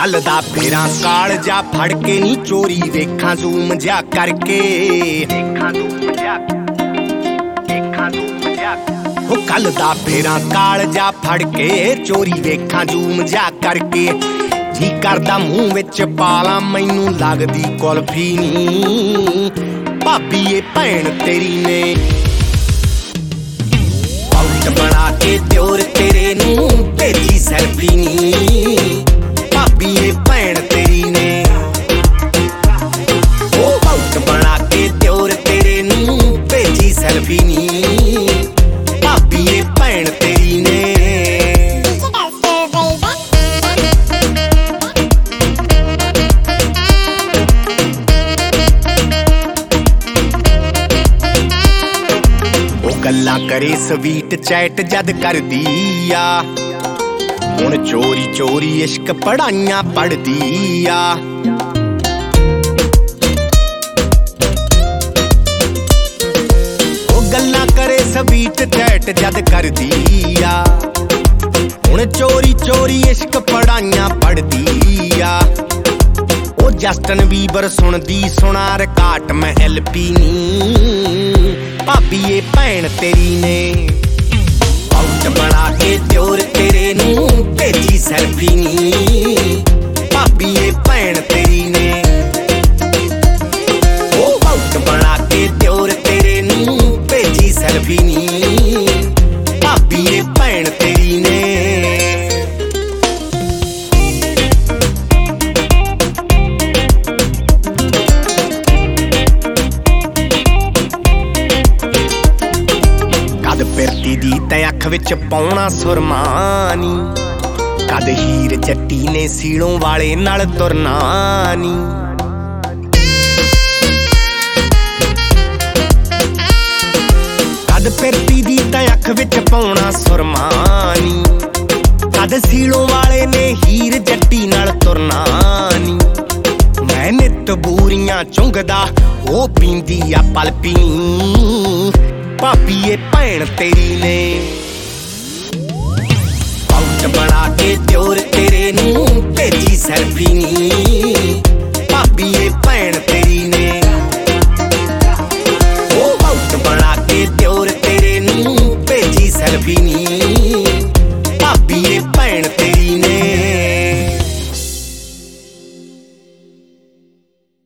कल दा फेरा काल जा फड़ के नी चोरी वेखां जूम जा करके कल दा फेरा काल जा फड़ के चोरी वेखां जूम जा करके जी करदा मूंह विच पाला मैनू लगदी कुल्फी नी भाभी ये भैन तेरी ने पाउच बना के त्योर तेरे नू भेजी सेल्फी नी भाभी ये भैन तेरी ने ओ पाउच बना के त्योर तेरे नू भेजी सेल्फी नी भाभी ये भैन तेरी ने गल्ला करे स्वीट चैट जद कर दिया हुण चोरी चोरी इश्क पढ़ाइयां पढ़ दिया गल्ला करे स्वीट चैट जद कर दिया हुण चोरी चोरी इश्क पढ़ाइयां पढ़ दिया ओ जस्टिन बीबर सुनदी सुना रिकार्ड मैं एलपी नी भाभी ये भैन तेरी ने पाउच बना के त्योर तेरे नू भेजी सेल्फी नी भाभी ये भैन तेरी ने ओ पाउच बना के त्योर तेरे नू भेजी सेल्फी नी भाभी ये भैन तेरी ने फिरती दी ते अख विच पाउणा सुरमानी कद हीर जट्टी ने सीलों वाले नाल तुरना नी कद फिरती दी ते अख विच पाउणा सुरमानी कद सीलों वाले ने हीर जट्टी नाल तुरना नी मैं नित बूरियां चुंगदा ओ पींदी आ पल पीनी भाभी ये भैन तेरी ने पाउच बना के त्योर तेरे नू भेजी सेल्फी नी भाभी ये भैन तेरी ने ओ पाउच बना के त्योर तेरे नू भेजी सेल्फी नी भाभी ये भैन तेरी